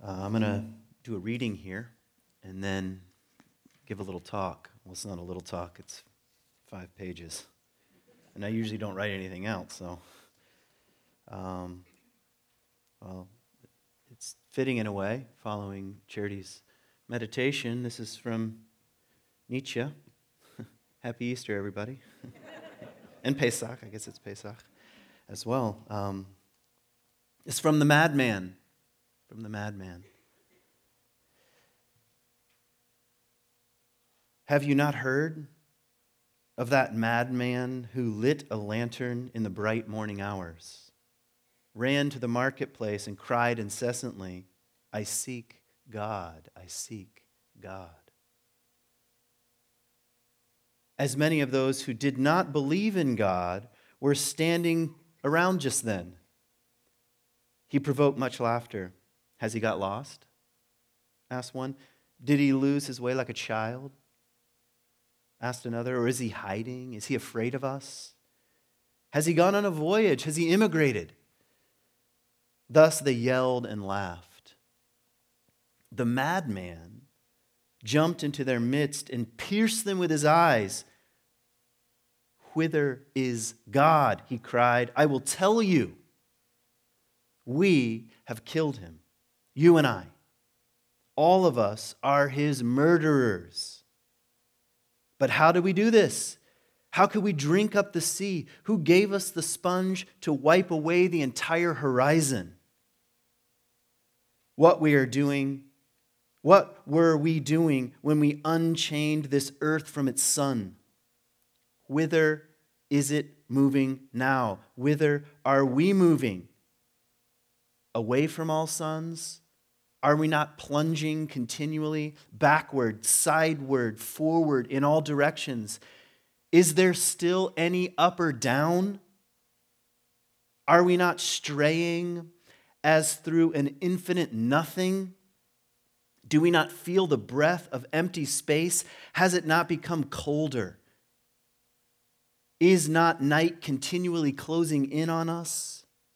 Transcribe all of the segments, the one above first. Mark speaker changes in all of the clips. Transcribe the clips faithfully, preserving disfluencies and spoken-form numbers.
Speaker 1: Uh, I'm going to do a reading here and then give a little talk. Well, it's not a little talk, it's five pages. And I usually don't write anything else, so. Um, well, it's fitting in a way, following Charity's meditation. This is from Nietzsche. Happy Easter, everybody. And Pesach, I guess it's Pesach as well. Um, it's from the Madman. From the Madman. Have you not heard of that madman who lit a lantern in the bright morning hours, ran to the marketplace and cried incessantly, I seek God, I seek God. As many of those who did not believe in God were standing around just then. He provoked much laughter. Has he got lost? Asked one. Did he lose his way like a child? Asked another. Or is he hiding? Is he afraid of us? Has he gone on a voyage? Has he immigrated? Thus they yelled and laughed. The madman jumped into their midst and pierced them with his eyes. Whither is God? He cried. I will tell you. We have killed him, you and I. All of us are his murderers. But how do we do this? How could we drink up the sea? Who gave us the sponge to wipe away the entire horizon? What we are doing, what were we doing when we unchained this earth from its sun? Whither is it moving now? Whither are we moving? Away from all suns? Are we not plunging continually backward, sideward, forward, in all directions? Is there still any up or down? Are we not straying as through an infinite nothing? Do we not feel the breath of empty space? Has it not become colder? Is not night continually closing in on us?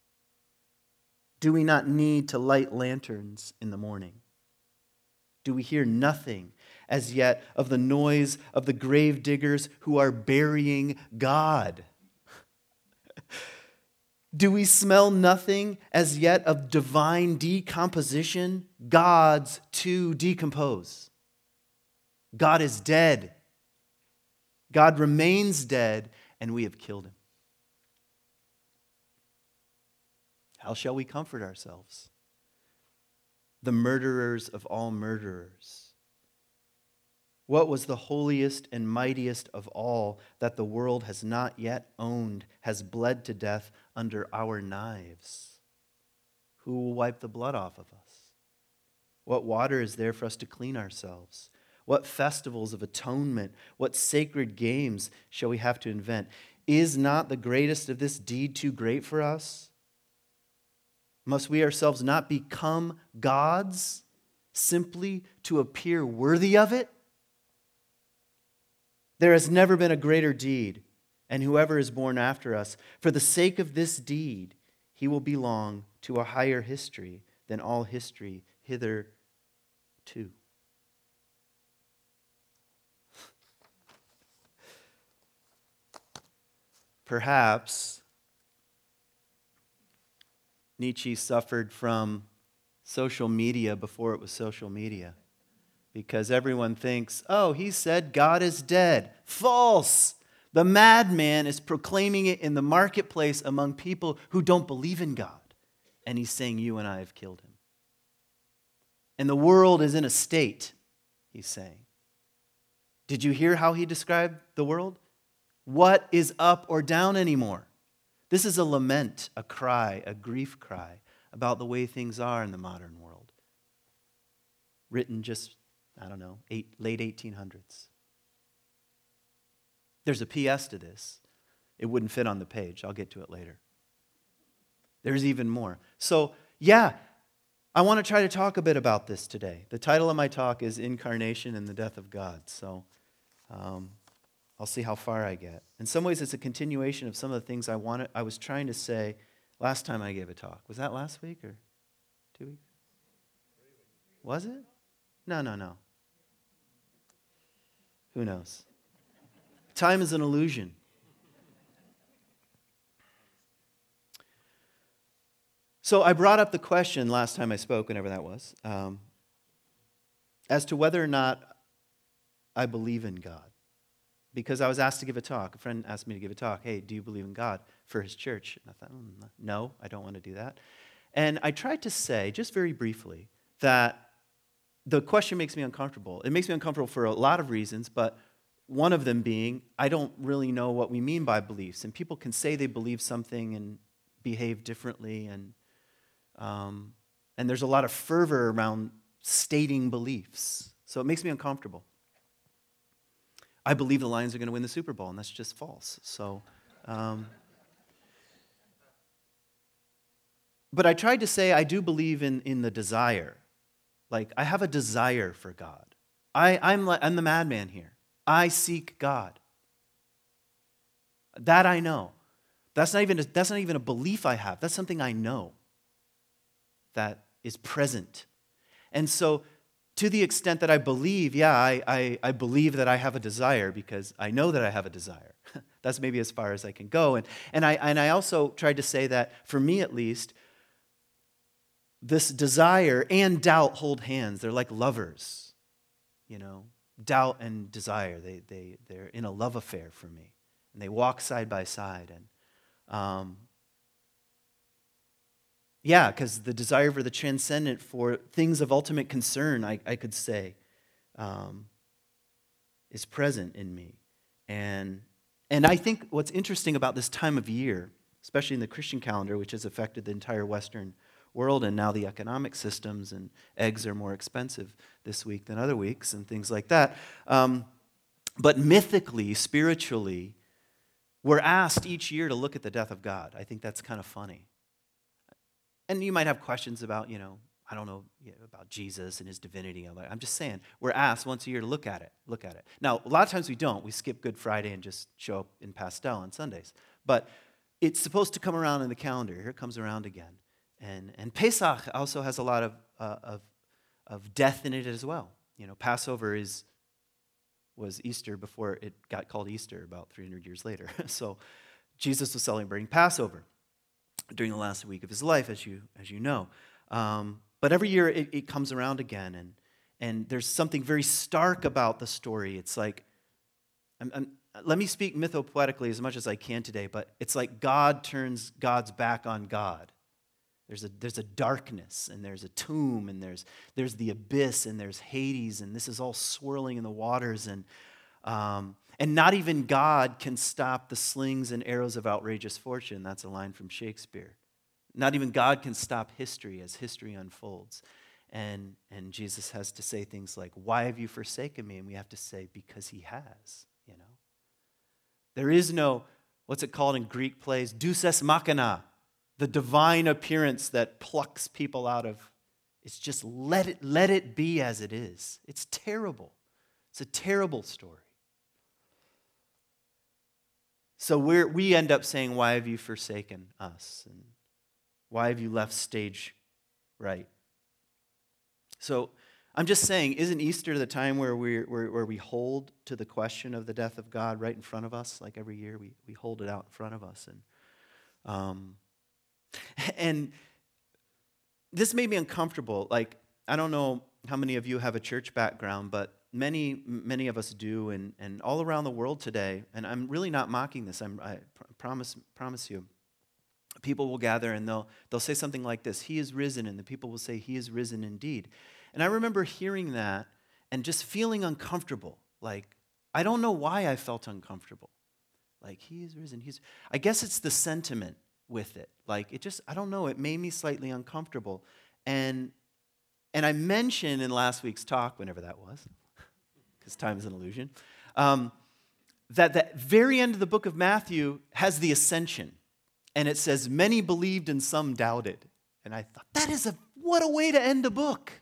Speaker 1: Do we not need to light lanterns in the morning? Do we hear nothing as yet of the noise of the grave diggers who are burying God? Do we smell nothing as yet of divine decomposition? God's to decompose. God is dead. God remains dead, and we have killed him. How shall we comfort ourselves? The murderers of all murderers. What was the holiest and mightiest of all that the world has not yet owned, has bled to death under our knives? Who will wipe the blood off of us? What water is there for us to clean ourselves? What festivals of atonement, what sacred games shall we have to invent? Is not the greatest of this deed too great for us? Must we ourselves not become gods simply to appear worthy of it? There has never been a greater deed, and whoever is born after us, for the sake of this deed, he will belong to a higher history than all history hitherto. Perhaps Nietzsche suffered from social media before it was social media, because everyone thinks, oh, he said God is dead. False! The madman is proclaiming it in the marketplace among people who don't believe in God, and he's saying you and I have killed him. And the world is in a state, he's saying. Did you hear how he described the world? What is up or down anymore? This is a lament, a cry, a grief cry about the way things are in the modern world. Written just, I don't know, eight, late eighteen hundreds. There's a P S to this. It wouldn't fit on the page. I'll get to it later. There's even more. So, yeah, I want to try to talk a bit about this today. The title of my talk is Incarnation and the Death of God. So, um, I'll see how far I get. In some ways, it's a continuation of some of the things I wanted. I was trying to say last time I gave a talk. Was that last week or two weeks? Was it? No, no, no. Who knows? Time is an illusion. So I brought up the question last time I spoke, whenever that was, um, as to whether or not I believe in God. Because I was asked to give a talk. A friend asked me to give a talk. Hey, do you believe in God for his church? And I thought, mm, no, I don't want to do that. And I tried to say, just very briefly, that the question makes me uncomfortable. It makes me uncomfortable for a lot of reasons, but one of them being, I don't really know what we mean by beliefs. And people can say they believe something and behave differently, and Um, and there's a lot of fervor around stating beliefs. So it makes me uncomfortable. I believe the Lions are going to win the Super Bowl, and that's just false. So, um, but I tried to say I do believe in, in the desire. Like, I have a desire for God. I, I'm, like, I'm the madman here. I seek God. That I know. That's not even a, that's not even a belief I have. That's something I know that is present. And so to the extent that I believe, yeah, I, I, I believe that I have a desire because I know that I have a desire. That's maybe as far as I can go. And, and, I, and I also tried to say that, for me at least, this desire and doubt hold hands. They're like lovers, you know. Doubt and desire, they, they, they're in a love affair for me. And they walk side by side. And um, yeah, because the desire for the transcendent, for things of ultimate concern, I, I could say, um, is present in me. And, and I think what's interesting about this time of year, especially in the Christian calendar, which has affected the entire Western world, and now the economic systems, and eggs are more expensive this week than other weeks, and things like that. Um, but mythically, spiritually, we're asked each year to look at the death of God. I think that's kind of funny. And you might have questions about, you know, I don't know, you know, about Jesus and his divinity. I'm just saying, we're asked once a year to look at it, look at it. Now, a lot of times we don't. We skip Good Friday and just show up in pastel on Sundays. But it's supposed to come around in the calendar. Here it comes around again. And, and Pesach also has a lot of, uh, of, of death in it as well. You know, Passover is was Easter before it got called Easter about three hundred years later. So Jesus was celebrating Passover during the last week of his life, as you as you know. Um, but every year it, it comes around again, and and there's something very stark about the story. It's like, I'm, I'm, let me speak mythopoetically as much as I can today, but it's like God turns God's back on God. There's a there's a darkness, and there's a tomb, and there's there's the abyss, and there's Hades, and this is all swirling in the waters, and um, and not even God can stop the slings and arrows of outrageous fortune. That's a line from Shakespeare. Not even God can stop history as history unfolds. And, and Jesus has to say things like, why have you forsaken me? And we have to say, because he has, you know. There is no, what's it called in Greek plays? Deus ex machina, the divine appearance that plucks people out of. It's just let it, let it be as it is. It's terrible. It's a terrible story. So we're, we end up saying, why have you forsaken us? And why have you left stage right? So I'm just saying, isn't Easter the time where, we're, where, where we hold to the question of the death of God right in front of us? Like every year we, we hold it out in front of us. And, um, and this made me uncomfortable. Like, I don't know how many of you have a church background, but Many, many of us do, and, and all around the world today, and I'm really not mocking this, I'm, I pr- promise promise you, people will gather and they'll, they'll say something like this, he is risen, and the people will say, he is risen indeed. And I remember hearing that and just feeling uncomfortable, like, I don't know why I felt uncomfortable. Like, he is risen, he's, I guess it's the sentiment with it, like, it just, I don't know, it made me slightly uncomfortable. And, and I mentioned in last week's talk, whenever that was, because time is an illusion, um, that the very end of the book of Matthew has the ascension. And it says, many believed and some doubted. And I thought, that is a, what a way to end a book.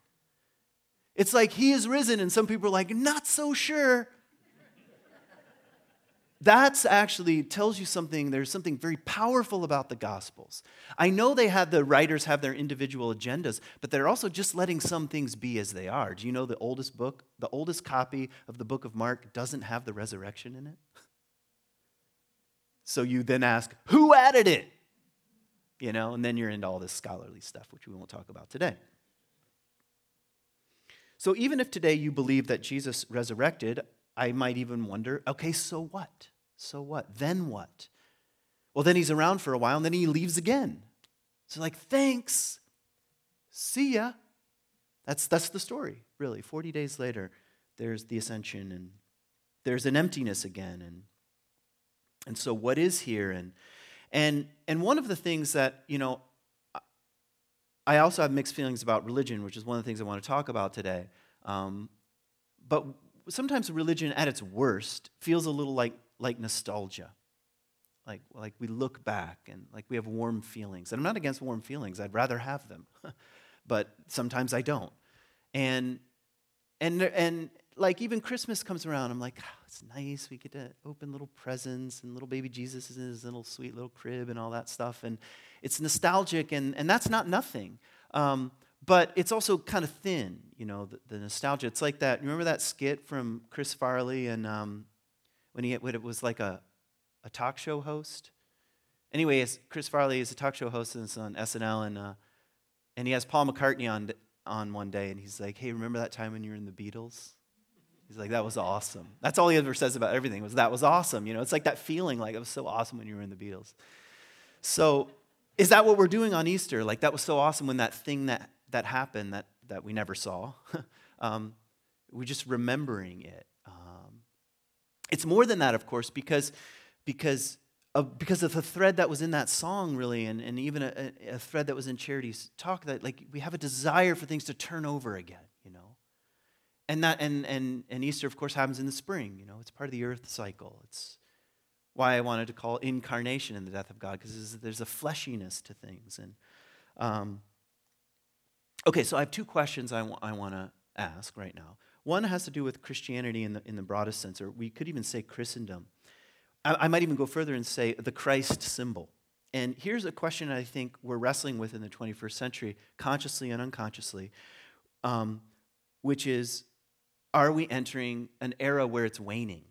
Speaker 1: It's like, he is risen, and some people are like, not so sure. that's actually tells you something. There's something very powerful about the Gospels. I know they have, the writers have their individual agendas, but they're also just letting some things be as they are. Do you know the oldest book, the oldest copy of the book of Mark doesn't have the resurrection in it? So you then ask, who added it? You know, and then you're into all this scholarly stuff, which we won't talk about today. So even if today you believe that Jesus resurrected, I might even wonder, okay, so what? So what? Then what? Well, then he's around for a while, and then he leaves again. So like, thanks. See ya. That's, that's the story, really. forty days later, there's the ascension, and there's an emptiness again. And, and so what is here? And, and, and one of the things that, you know, I also have mixed feelings about religion, which is one of the things I want to talk about today. Um, but sometimes religion at its worst feels a little like, like nostalgia. Like, like we look back and like we have warm feelings. And I'm not against warm feelings. I'd rather have them. But sometimes I don't. And, and, and like even Christmas comes around, I'm like, oh, it's nice. We get to open little presents and little baby Jesus is in his little sweet little crib and all that stuff. And it's nostalgic, and, and that's not nothing. Um, But it's also kind of thin, you know, the, the nostalgia. It's like that. Remember that skit from Chris Farley and um, when he when it was like a, a talk show host? Anyway, Chris Farley is a talk show host on S N L, and uh, and he has Paul McCartney on on one day, and he's like, "Hey, remember that time when you were in the Beatles?" He's like, "That was awesome." That's all he ever says about everything was that was awesome. You know, it's like that feeling, like it was so awesome when you were in the Beatles. So, is that what we're doing on Easter? Like that was so awesome when that thing that that happened that, that we never saw. um, we're just remembering it. Um, it's more than that, of course, because, because, of, because of the thread that was in that song, really, and, and even a, a thread that was in Charity's talk, that like we have a desire for things to turn over again, you know. And that and and and Easter, of course, happens in the spring, you know. It's part of the earth cycle. It's why I wanted to call incarnation in the death of God, because there's a fleshiness to things. And um, Okay, so I have two questions I, w- I want to ask right now. One has to do with Christianity in the, in the broadest sense, or we could even say Christendom. I, I might even go further and say the Christ symbol. And here's a question I think we're wrestling with in the twenty-first century, consciously and unconsciously, um, which is, are we entering an era where it's waning?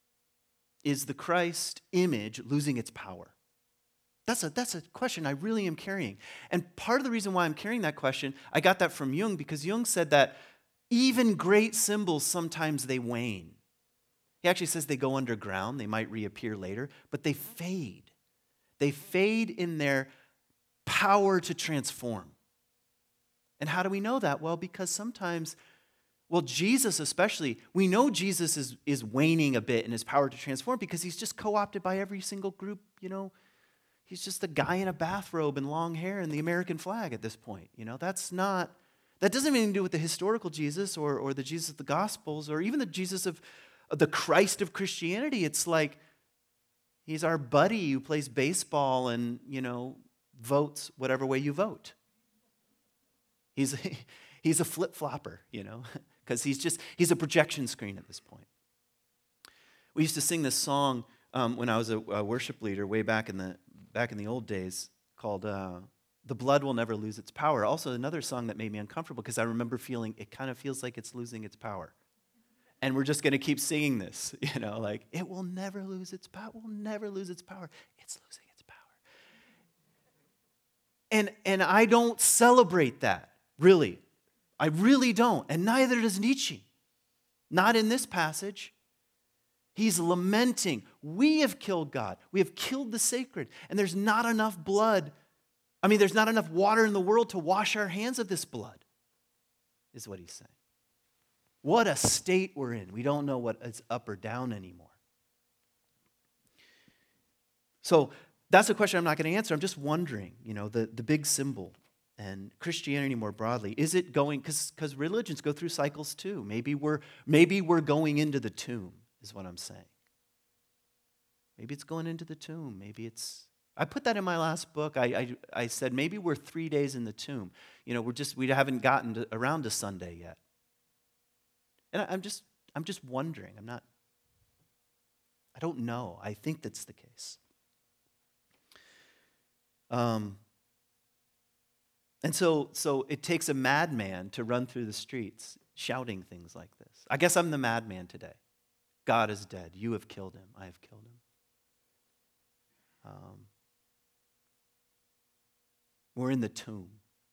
Speaker 1: Is the Christ image losing its power? That's a, that's a question I really am carrying. And part of the reason why I'm carrying that question, I got that from Jung, because Jung said that even great symbols, sometimes they wane. He actually says they go underground, they might reappear later, but they fade. They fade in their power to transform. And how do we know that? Well, because sometimes, well, Jesus especially, we know Jesus is, is waning a bit in his power to transform because he's just co-opted by every single group, you know. He's just a guy in a bathrobe and long hair and the American flag at this point. You know, that's not, that doesn't have anything to do with the historical Jesus or, or the Jesus of the Gospels or even the Jesus of, of the Christ of Christianity. It's like he's our buddy who plays baseball and, you know, votes whatever way you vote. He's, he's a flip-flopper, you know, because he's just, he's a projection screen at this point. We used to sing this song um, when I was a, a worship leader way back in the back in the old days called uh, The Blood Will Never Lose Its Power. Also another song that made me uncomfortable because I remember feeling it kind of feels like it's losing its power. And we're just going to keep singing this, you know, like it will never lose its power, will never lose its power. It's losing its power. And, and I don't celebrate that, really. I really don't. And neither does Nietzsche. Not in this passage. He's lamenting, we have killed God. We have killed the sacred. And there's not enough blood. I mean, there's not enough water in the world to wash our hands of this blood, is what he's saying. What a state we're in. We don't know what is up or down anymore. So that's a question I'm not going to answer. I'm just wondering, you know, the, the big symbol and Christianity more broadly, is it going, because because religions go through cycles too. Maybe we're maybe we're going into the tomb. Is what I'm saying. Maybe it's going into the tomb. Maybe it's, I put that in my last book. I, I, I said maybe we're three days in the tomb. You know, we're just, we haven't gotten to, around to Sunday yet. And I, I'm just, I'm just wondering. I'm not, I don't know. I think that's the case. Um, and so, so it takes a madman to run through the streets shouting things like this. I guess I'm the madman today. God is dead. You have killed him. I have killed him. Um, we're in the tomb.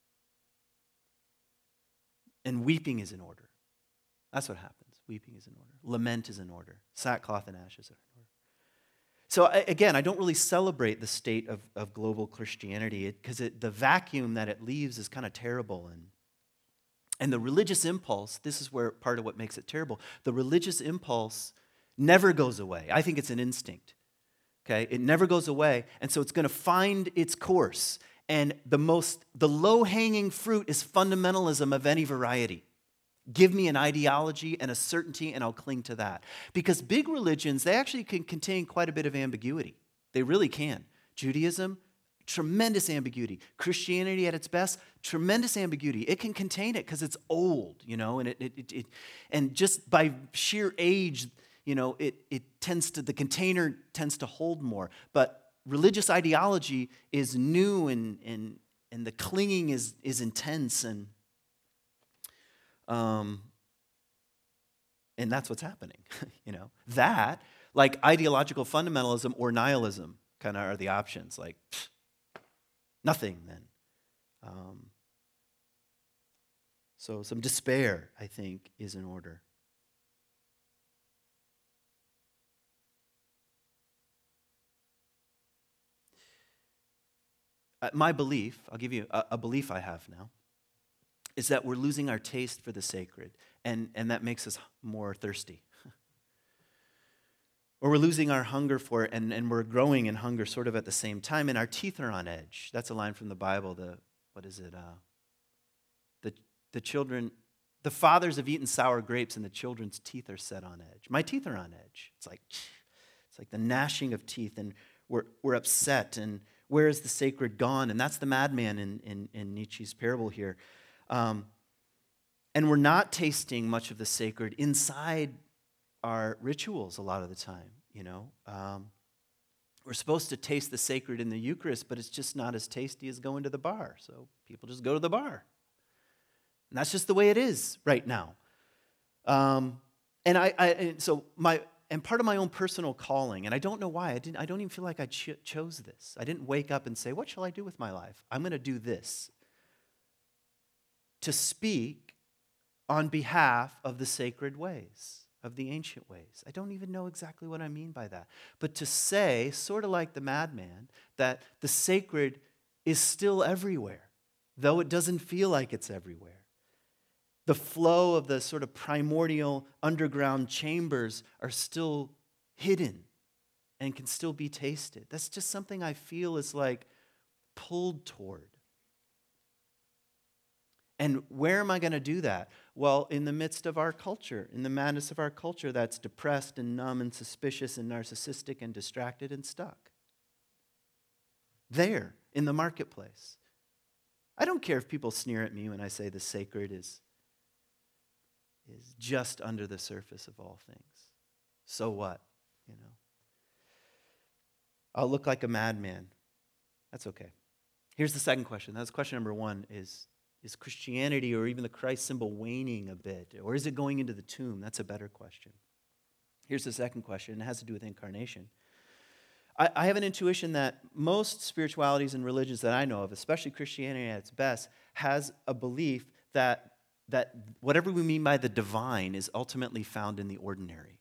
Speaker 1: And weeping is in order. That's what happens. Weeping is in order. Lament is in order. Sackcloth and ashes are in order. So I, again, I don't really celebrate the state of, of global Christianity because the vacuum that it leaves is kind of terrible. And, and the religious impulse, this is where part of what makes it terrible. The religious impulse never goes away. I think it's an instinct. Okay? It never goes away. And so it's going to find its course. And the most, the low-hanging fruit is fundamentalism of any variety. Give me an ideology and a certainty, and I'll cling to that. Because big religions, they actually can contain quite a bit of ambiguity. They really can. Judaism, tremendous ambiguity. Christianity at its best, tremendous ambiguity. It can contain it because it's old, you know, and it, it, it, it and just by sheer age, you know, it it tends to, the container tends to hold more. But religious ideology is new, and and and the clinging is is intense, and Um, and that's what's happening, you know. That, like ideological fundamentalism or nihilism, kind of are the options. Like, pfft, nothing then. Um, so some despair, I think, is in order. Uh, my belief, I'll give you a, a belief I have now, is that we're losing our taste for the sacred, and, and that makes us more thirsty. Or we're losing our hunger for it, and, and we're growing in hunger sort of at the same time, and our teeth are on edge. That's a line from the Bible. The what is it? Uh, the the children, the fathers have eaten sour grapes, and the children's teeth are set on edge. My teeth are on edge. It's like it's like the gnashing of teeth, and we're we're upset. And where is the sacred gone? And that's the madman in in, in Nietzsche's parable here. Um, and we're not tasting much of the sacred inside our rituals a lot of the time, you know. Um, we're supposed to taste the sacred in the Eucharist, but it's just not as tasty as going to the bar. So people just go to the bar. And that's just the way it is right now. Um, and I, I and so my and part of my own personal calling, and I don't know why, I didn't I don't even feel like I ch- chose this. I didn't wake up and say, what shall I do with my life? I'm going to do this. To speak on behalf of the sacred ways, of the ancient ways. I don't even know exactly what I mean by that. But to say, sort of like the madman, that the sacred is still everywhere, though it doesn't feel like it's everywhere. The flow of the sort of primordial underground chambers are still hidden and can still be tasted. That's just something I feel is like pulled toward. And where am I going to do that? Well, in the midst of our culture, in the madness of our culture that's depressed and numb and suspicious and narcissistic and distracted and stuck. There, in the marketplace. I don't care if people sneer at me when I say the sacred is, is just under the surface of all things. So what? You know. I'll look like a madman. That's okay. Here's the second question. That's question number one is, Is Christianity or even the Christ symbol waning a bit? Or is it going into the tomb? That's a better question. Here's the second question. It has to do with incarnation. I, I have an intuition that most spiritualities and religions that I know of, especially Christianity at its best, has a belief that, that whatever we mean by the divine is ultimately found in the ordinary.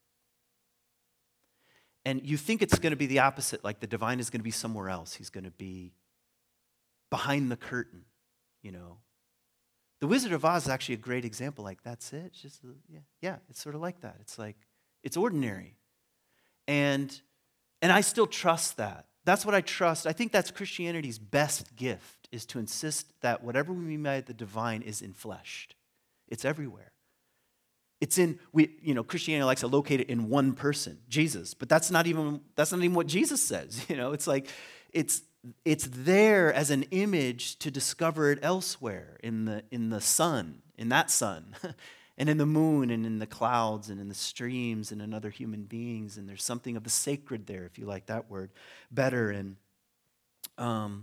Speaker 1: And you think it's going to be the opposite, like the divine is going to be somewhere else. He's going to be behind the curtain, you know. The Wizard of Oz is actually a great example. Like, that's it. It's just, yeah, yeah, it's sort of like that. It's like, it's ordinary. And, and I still trust that. That's what I trust. I think that's Christianity's best gift, is to insist that whatever we mean by the divine is enfleshed. It's everywhere. It's in, we, you know, Christianity likes to locate it in one person, Jesus. But that's not even, that's not even what Jesus says. You know, it's like, it's, It's there as an image to discover it elsewhere in the in the Son, in that Son, and in the moon and in the clouds and in the streams and in other human beings. And there's something of the sacred there, if you like that word better. And um,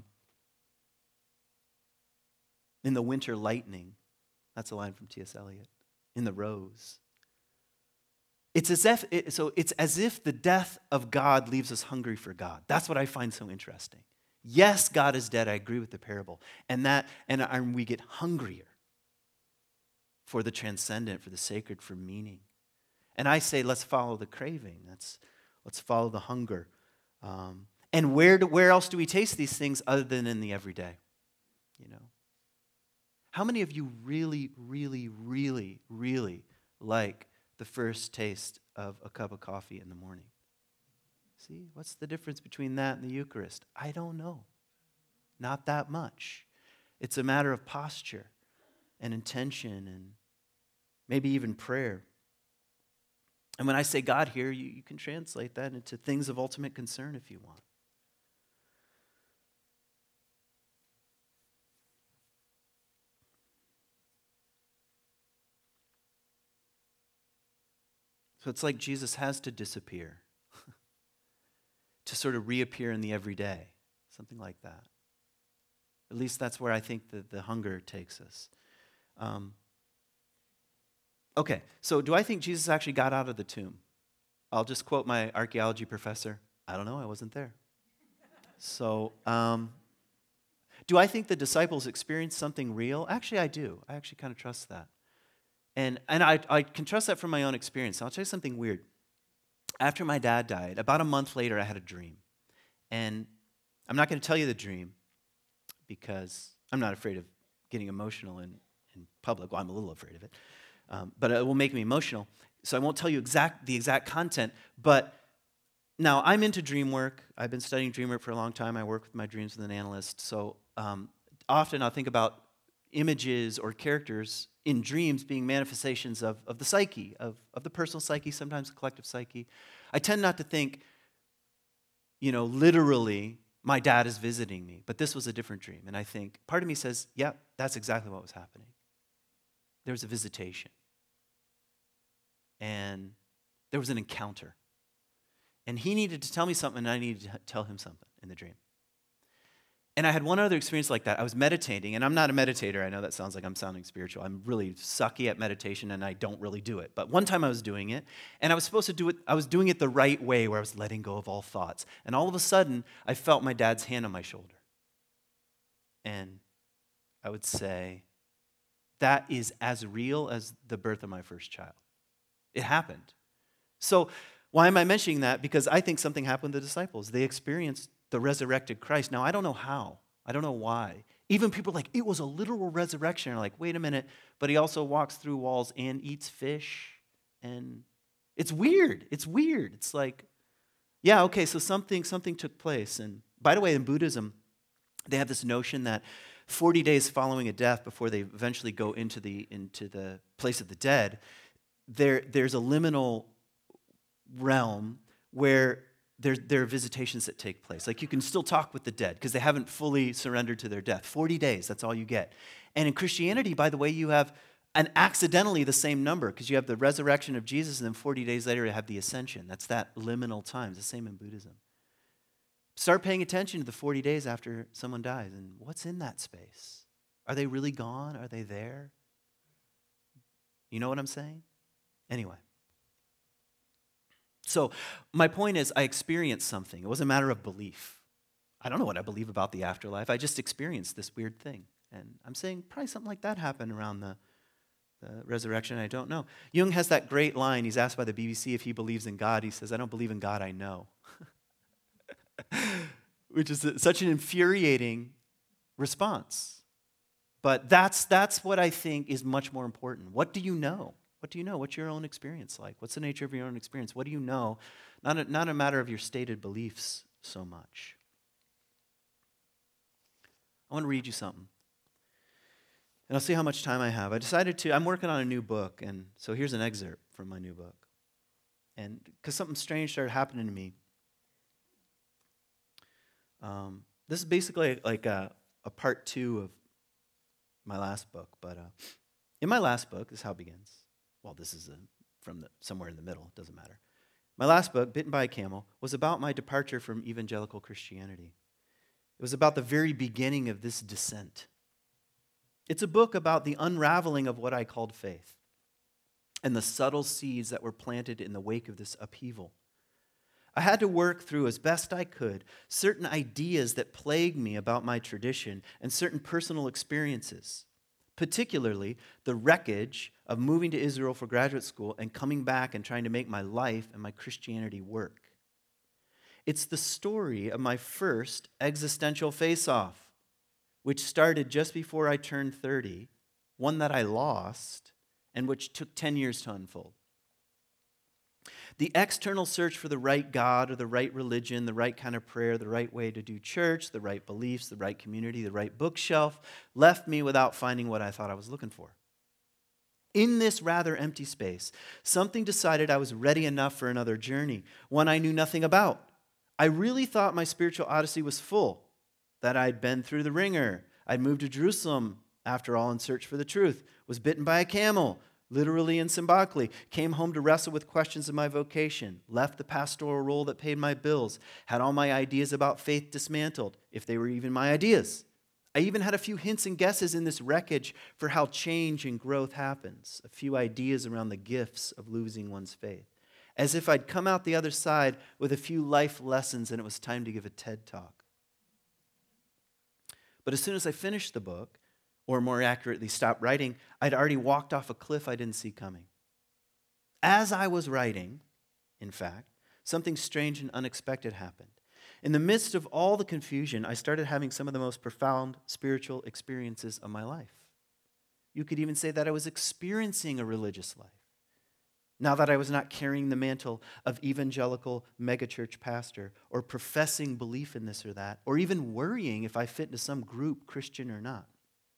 Speaker 1: in the winter lightning, that's a line from T S Eliot, in the rose. It's as if, it, so it's as if the death of God leaves us hungry for God. That's what I find so interesting. Yes, God is dead. I agree with the parable. And that, and, and we get hungrier for the transcendent, for the sacred, for meaning. And I say, let's follow the craving. Let's, let's follow the hunger. Um, and where, do, where else do we taste these things other than in the everyday? You know, how many of you really, really, really, really like the first taste of a cup of coffee in the morning? See, what's the difference between that and the Eucharist? I don't know. Not that much. It's a matter of posture and intention and maybe even prayer. And when I say God here, you, you can translate that into things of ultimate concern if you want. So it's like Jesus has to disappear to sort of reappear in the everyday, something like that. At least that's where I think that the hunger takes us. Um, okay, so do I think Jesus actually got out of the tomb? I'll just quote my archaeology professor. I don't know, I wasn't there. So, um, do I think the disciples experienced something real? Actually, I do. I actually kind of trust that. And, and I, I can trust that from my own experience. I'll tell you something weird. After my dad died, about a month later, I had a dream. And I'm not going to tell you the dream because I'm not afraid of getting emotional in, in public. Well, I'm a little afraid of it. Um, but it will make me emotional. So I won't tell you exact the exact content. But now, I'm into dream work. I've been studying dream work for a long time. I work with my dreams with an analyst. So um, often I'll think about images or characters in dreams being manifestations of, of the psyche, of, of the personal psyche, sometimes the collective psyche. I tend not to think, you know, literally, my dad is visiting me, but this was a different dream. And I think, part of me says, yeah, that's exactly what was happening. There was a visitation. And there was an encounter. And he needed to tell me something, and I needed to tell him something in the dream. And I had one other experience like that. I was meditating, and I'm not a meditator. I know that sounds like I'm sounding spiritual. I'm really sucky at meditation, and I don't really do it. But one time I was doing it, and I was supposed to do it, I was doing it the right way, where I was letting go of all thoughts. And all of a sudden, I felt my dad's hand on my shoulder. And I would say, that is as real as the birth of my first child. It happened. So why am I mentioning that? Because I think something happened to the disciples. They experienced the resurrected Christ. Now, I don't know how. I don't know why. Even people are like, it was a literal resurrection. Are like, wait a minute, but he also walks through walls and eats fish. And it's weird. It's weird. It's like, yeah, okay, so something, something took place. And by the way, in Buddhism, they have this notion that forty days following a death before they eventually go into the, into the place of the dead, there, there's a liminal realm where There, there are visitations that take place. Like you can still talk with the dead because they haven't fully surrendered to their death. forty days, that's all you get. And in Christianity, by the way, you have an accidentally the same number because you have the resurrection of Jesus and then forty days later you have the ascension. That's that liminal time. It's the same in Buddhism. Start paying attention to the forty days after someone dies and what's in that space? Are they really gone? Are they there? You know what I'm saying? Anyway. So my point is I experienced something. It wasn't a matter of belief. I don't know what I believe about the afterlife. I just experienced this weird thing. And I'm saying probably something like that happened around the, the resurrection. I don't know. Jung has that great line. He's asked by the B B C if he believes in God. He says, I don't believe in God, I know. Which is such an infuriating response. But that's, that's what I think is much more important. What do you know? What do you know? What's your own experience like? What's the nature of your own experience? What do you know? Not a, not a matter of your stated beliefs so much. I want to read you something. And I'll see how much time I have. I decided to, I'm working on a new book, and so here's an excerpt from my new book. And because something strange started happening to me. Um, this is basically like a, a part two of my last book. But uh, in my last book, this is how it begins. well, this is a, from the, somewhere in the middle, it doesn't matter. My last book, Bitten by a Camel, was about my departure from evangelical Christianity. It was about the very beginning of this descent. It's a book about the unraveling of what I called faith and the subtle seeds that were planted in the wake of this upheaval. I had to work through as best I could certain ideas that plagued me about my tradition and certain personal experiences, particularly the wreckage of moving to Israel for graduate school and coming back and trying to make my life and my Christianity work. It's the story of my first existential face-off, which started just before I turned thirty, one that I lost, and which took ten years to unfold. The external search for the right God or the right religion, the right kind of prayer, the right way to do church, the right beliefs, the right community, the right bookshelf, left me without finding what I thought I was looking for. In this rather empty space, something decided I was ready enough for another journey, one I knew nothing about. I really thought my spiritual odyssey was full, that I'd been through the ringer. I'd moved to Jerusalem, after all, in search for the truth, was bitten by a camel, literally and symbolically, came home to wrestle with questions of my vocation, left the pastoral role that paid my bills, had all my ideas about faith dismantled, if they were even my ideas. I even had a few hints and guesses in this wreckage for how change and growth happens, a few ideas around the gifts of losing one's faith, as if I'd come out the other side with a few life lessons and it was time to give a TED Talk. But as soon as I finished the book, or more accurately, stopped writing, I'd already walked off a cliff I didn't see coming. As I was writing, in fact, something strange and unexpected happened. In the midst of all the confusion, I started having some of the most profound spiritual experiences of my life. You could even say that I was experiencing a religious life. Now that I was not carrying the mantle of evangelical megachurch pastor or professing belief in this or that, or even worrying if I fit into some group, Christian or not.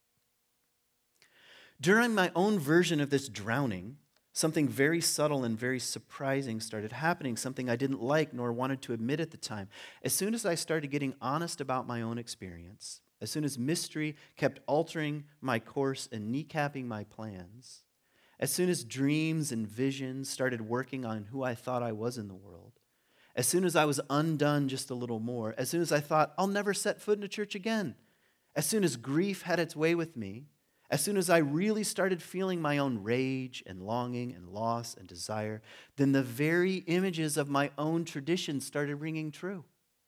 Speaker 1: During my own version of this drowning, something very subtle and very surprising started happening, something I didn't like nor wanted to admit at the time. As soon as I started getting honest about my own experience, as soon as mystery kept altering my course and kneecapping my plans, as soon as dreams and visions started working on who I thought I was in the world, as soon as I was undone just a little more, as soon as I thought, I'll never set foot in a church again, as soon as grief had its way with me, as soon as I really started feeling my own rage and longing and loss and desire, then the very images of my own tradition started ringing true.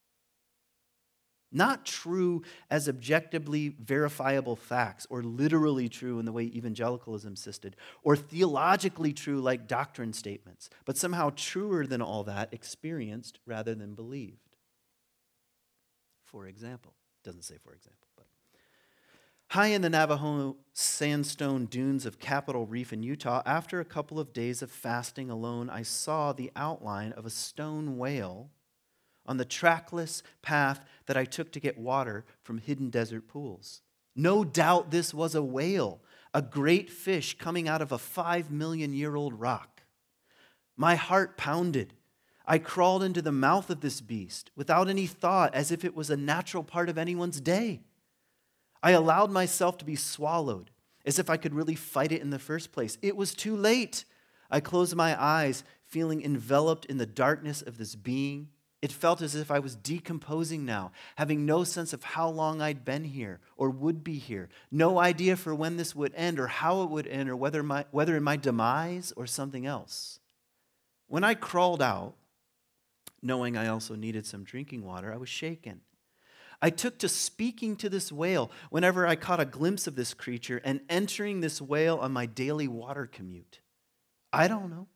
Speaker 1: Not true as objectively verifiable facts, or literally true in the way evangelicalism insisted, or theologically true like doctrine statements, but somehow truer than all that, experienced rather than believed. For example, it doesn't say for example, but high in the Navajo sandstone dunes of Capitol Reef in Utah, after a couple of days of fasting alone, I saw the outline of a stone whale on the trackless path that I took to get water from hidden desert pools. No doubt this was a whale, a great fish coming out of a five million year old rock. My heart pounded. I crawled into the mouth of this beast without any thought, as if it was a natural part of anyone's day. I allowed myself to be swallowed, as if I could really fight it in the first place. It was too late. I closed my eyes, feeling enveloped in the darkness of this being. It felt as if I was decomposing now, having no sense of how long I'd been here or would be here, no idea for when this would end or how it would end or whether my, whether in my demise or something else. When I crawled out, knowing I also needed some drinking water, I was shaken. I took to speaking to this whale whenever I caught a glimpse of this creature and entering this whale on my daily water commute. I don't know.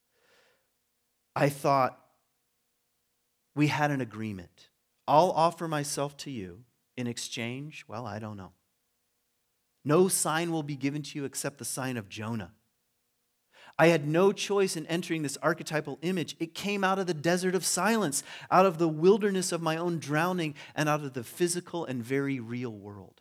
Speaker 1: I thought, we had an agreement. I'll offer myself to you. In exchange, well, I don't know. No sign will be given to you except the sign of Jonah. I had no choice in entering this archetypal image. It came out of the desert of silence, out of the wilderness of my own drowning, and out of the physical and very real world.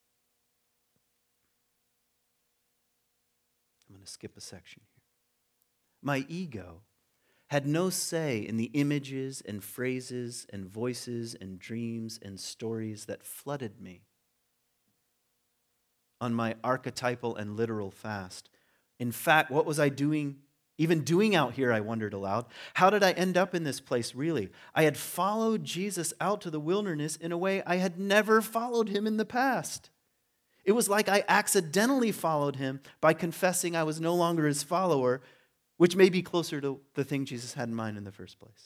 Speaker 1: I'm going to skip a section here. My ego had no say in the images and phrases and voices and dreams and stories that flooded me on my archetypal and literal fast In fact, what was I doing, even doing out here, I wondered aloud. How did I end up in this place, really? I had followed Jesus out to the wilderness in a way I had never followed him in the past. It was like I accidentally followed him by confessing I was no longer his follower, which may be closer to the thing Jesus had in mind in the first place.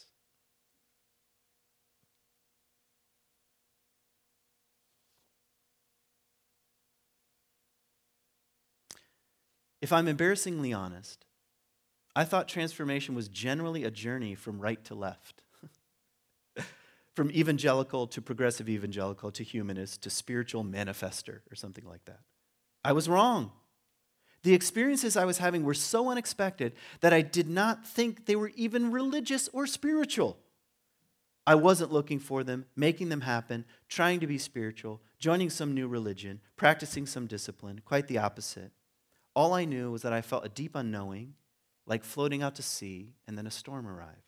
Speaker 1: If I'm embarrassingly honest, I thought transformation was generally a journey from right to left. From evangelical to progressive evangelical to humanist to spiritual manifester or something like that. I was wrong. The experiences I was having were so unexpected that I did not think they were even religious or spiritual. I wasn't looking for them, making them happen, trying to be spiritual, joining some new religion, practicing some discipline, quite the opposite. All I knew was that I felt a deep unknowing, like floating out to sea, and then a storm arrived.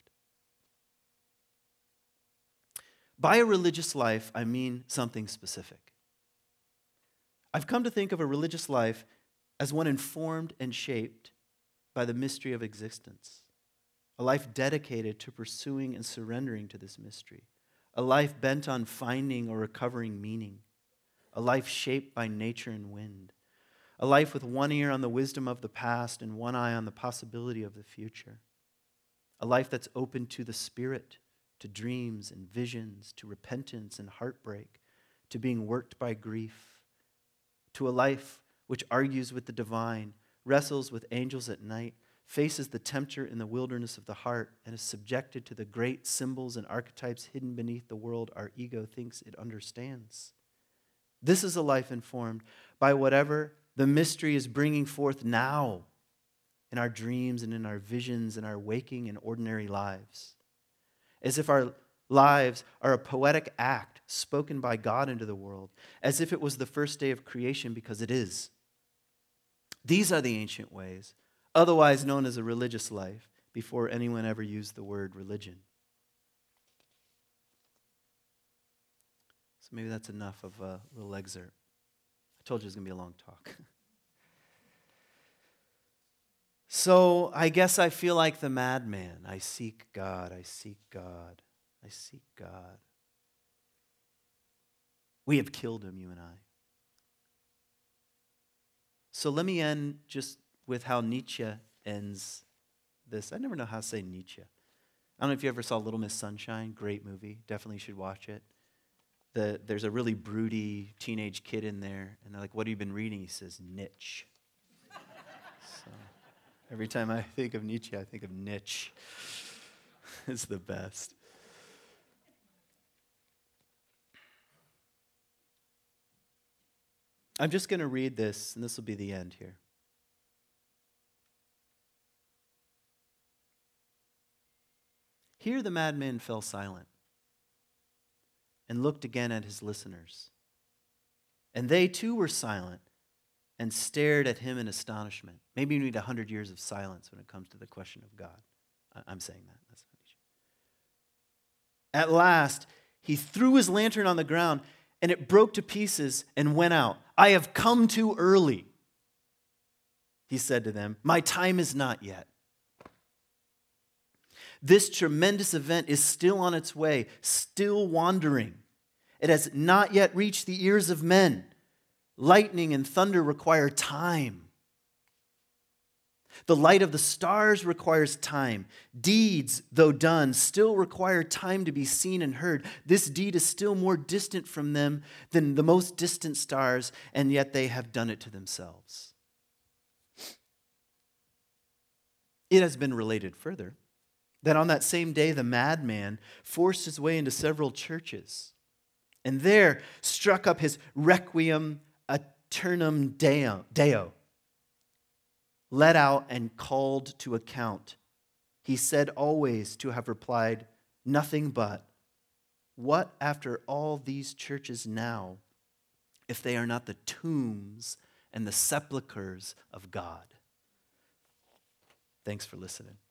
Speaker 1: By a religious life, I mean something specific. I've come to think of a religious life as one informed and shaped by the mystery of existence, a life dedicated to pursuing and surrendering to this mystery, a life bent on finding or recovering meaning, a life shaped by nature and wind, a life with one ear on the wisdom of the past and one eye on the possibility of the future, a life that's open to the Spirit, to dreams and visions, to repentance and heartbreak, to being worked by grief, to a life which argues with the divine, wrestles with angels at night, faces the tempter in the wilderness of the heart, and is subjected to the great symbols and archetypes hidden beneath the world our ego thinks it understands. This is a life informed by whatever the mystery is bringing forth now in our dreams and in our visions and our waking and ordinary lives. As if our lives are a poetic act spoken by God into the world, as if it was the first day of creation, because it is. These are the ancient ways, otherwise known as a religious life, before anyone ever used the word religion. So maybe that's enough of a little excerpt. I told you it was going to be a long talk. So I guess I feel like the madman. I seek God, I seek God, I seek God. We have killed him, you and I. So let me end just with how Nietzsche ends this. I never know how to say Nietzsche. I don't know if you ever saw Little Miss Sunshine. Great movie. Definitely should watch it. The, there's a really broody teenage kid in there, and they're like, what have you been reading? He says, Nietzsche. So every time I think of Nietzsche, I think of Nietzsche. It's the best. I'm just going to read this, and this will be the end here. Here the madman fell silent and looked again at his listeners. And they too were silent and stared at him in astonishment. Maybe you need a hundred years of silence when it comes to the question of God. I'm saying that. That's not Nietzsche. At last, he threw his lantern on the ground, and it broke to pieces and went out. I have come too early, he said to them. My time is not yet. This tremendous event is still on its way, still wandering. It has not yet reached the ears of men. Lightning and thunder require time. The light of the stars requires time. Deeds, though done, still require time to be seen and heard. This deed is still more distant from them than the most distant stars, and yet they have done it to themselves. It has been related further that on that same day, the madman forced his way into several churches, and there struck up his Requiem Aeternam Deo, Deo, led out and called to account. He said always to have replied nothing but, what after all these churches now, if they are not the tombs and the sepulchres of God? Thanks for listening.